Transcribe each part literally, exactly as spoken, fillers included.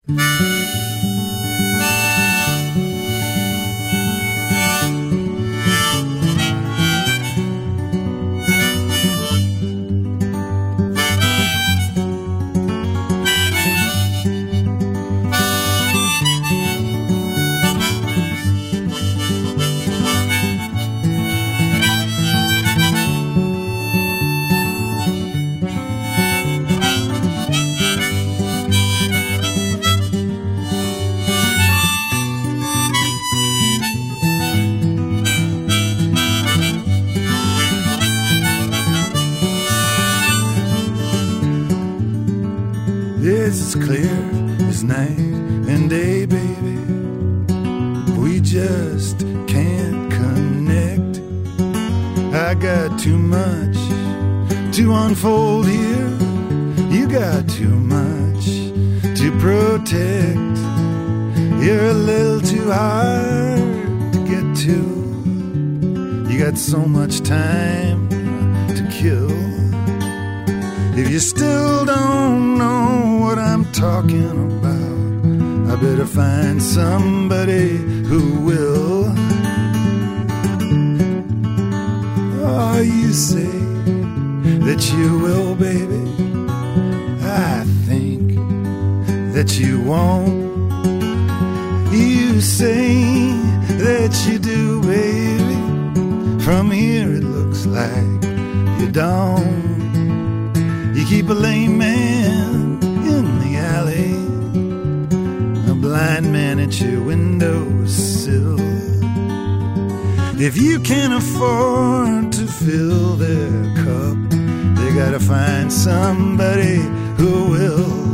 It's as clear as night and day, baby. We just can't connect. I got too much to unfold here. You got too much to protect. You're a little too hard to get to. You got so much time to kill. If you still don't know what I'm talking about, I better find somebody who will. Oh, you say that you will, baby. I think that you won't. You say that you do, baby. From here it looks like you don't. You keep a lame man in the alley, a blind man at your windowsill. If you can't afford to fill their cup, they gotta find somebody who will.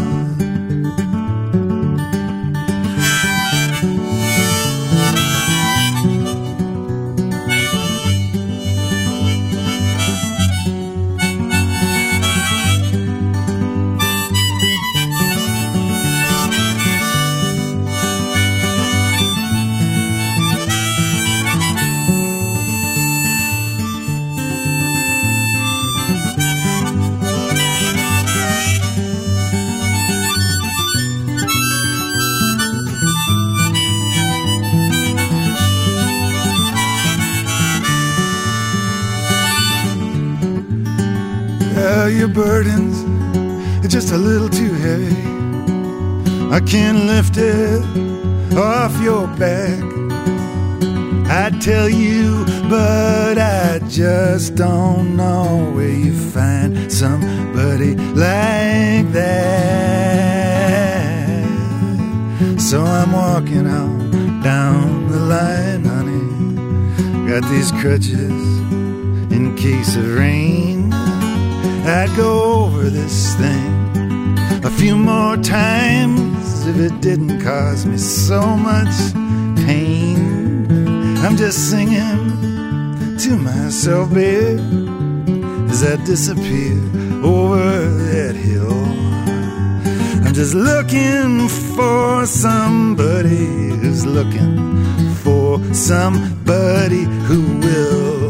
Your burdens are just a little too heavy. I can't lift it off your back. I'd tell you, but I just don't know where you find somebody like that. So I'm walking on down the line, honey. Got these crutches in case of rain. I'd go over this thing a few more times if it didn't cause me so much pain. I'm just singing to myself, babe, as I disappear over that hill. I'm just looking for somebody who's looking for somebody who will.